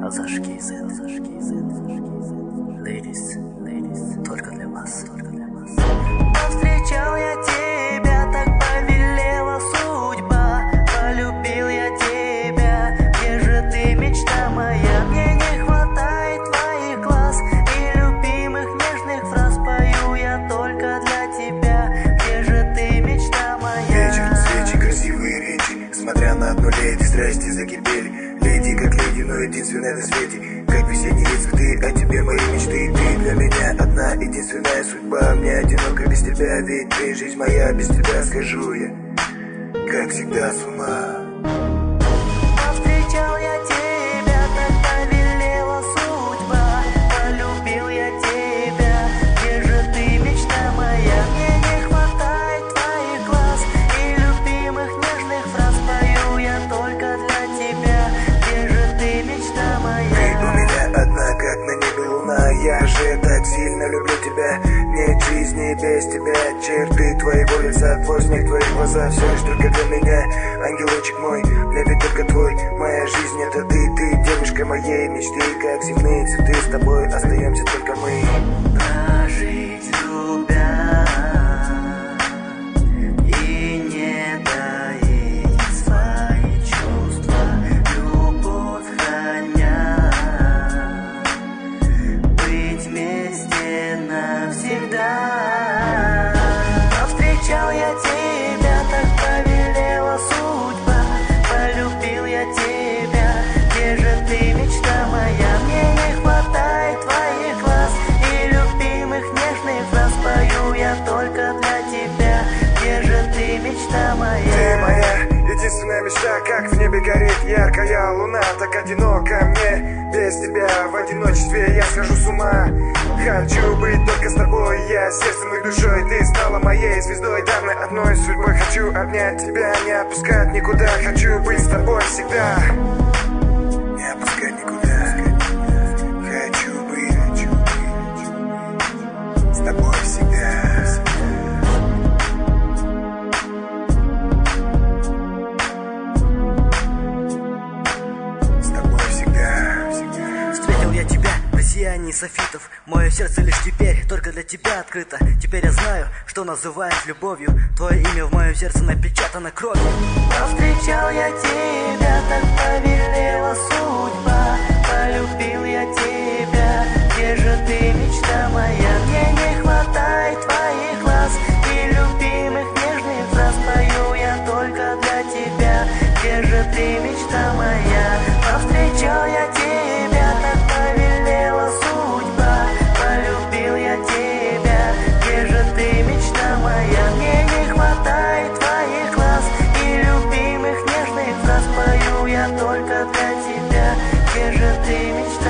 Зажги свет, ladies, только для вас. Повстречал я тебя, так повелела судьба. Полюбил я тебя, где же ты, мечта моя? Мне не хватает твоих глаз и любимых нежных фраз. Пою я только для тебя, где же ты, мечта моя? Вечер, свечи, красивые речи, смотря на одну леди, страсти закипели. Леди как леди, но единственная на свете. Как весенние цветы, а тебе мои мечты. Ты для меня одна, единственная судьба. Мне одиноко без тебя, ведь ты жизнь моя. Без тебя схожу я, как всегда, с ума. Повстречал я тебя, так повелела судьба. Полюбил я тебя, где же ты, мечта моя? Мне не хватает твоих глаз и любимых нежных фраз. Пою я только для тебя, где же ты, мечта моя? Ты у меня одна, как на небе луна. Я же так сильно люблю тебя. Нет жизни без тебя. Черты твоего лица, твой смех, твои глаза, все лишь только для меня. Ангелочек мой, для ведь только твой. Моя жизнь это ты девушка моей мечты. Как земные цветы, с тобой остаемся только мы. Прожить любя и не таить свои чувства, любовь храня, быть вместе навсегда. Повстречал я тебя, так повелела судьба. Полюбил я тебя, где же ты, мечта моя? Мне не хватает твоих глаз и любимых нежных фраз. Пою я только для тебя, где же ты, мечта моя? Ты моя единственная мечта, как в небе горит яркая луна. Так одиноко мне без тебя, в одиночестве я схожу с ума. Хочу быть только с тобой, я сердцем и душой. Ты стала моей звездой, данной одной судьбой. Хочу обнять тебя, не отпускать никуда. Хочу быть с тобой всегда, не отпускать никуда. Хочу быть с тобой всегда. С тобой всегда. Встретил я тебя в сиянии софитов. Мое сердце лишь теперь только для тебя открыто. Теперь я знаю, что называют любовью. Твое имя в моем сердце напечатано кровью. Повстречал я тебя, так повелела судьба. Полюбил я тебя, где же ты, мечта моя? Мне не хватает твоих глаз и любимых нежных фраз. Пою я только для тебя, где же ты, мечта моя? Повстречал я тебя, так повелела судьба. Полюбил я тебя, где же ты, мечта моя? Мне не хватает твоих глаз и любимых нежных фраз. Пою я только для тебя, где же ты, мечта